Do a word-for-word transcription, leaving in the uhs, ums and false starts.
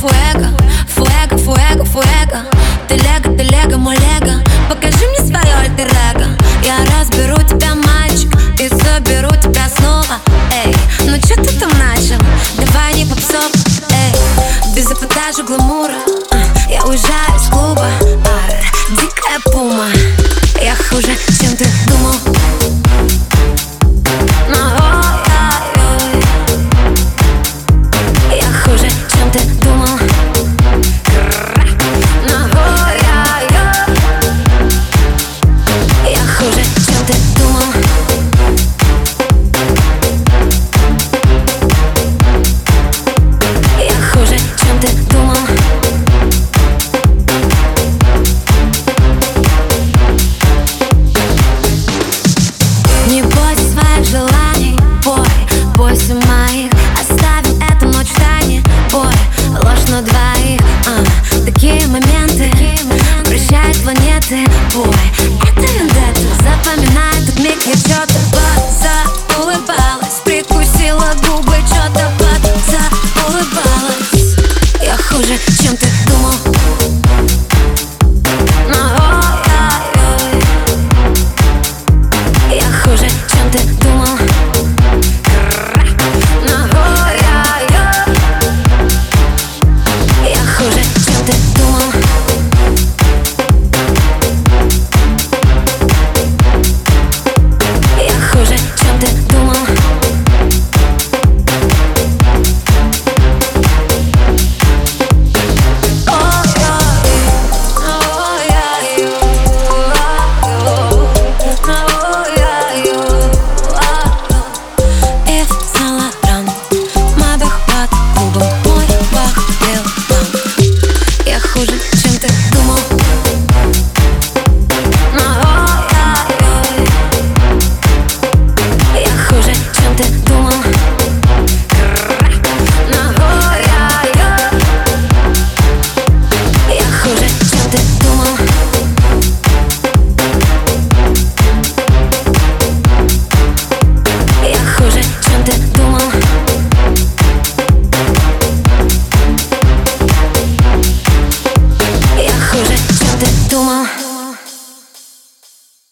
фуэго, фуэго, фуэго, фуэго. Ты лего, ты лего, мой лего. Покажи мне свое альтер-эго. Я разберу тебя, мальчик, и заберу тебя снова. Эй, ну чё ты там начал? Давай не попсоп, эй. Без эпатажа, гламур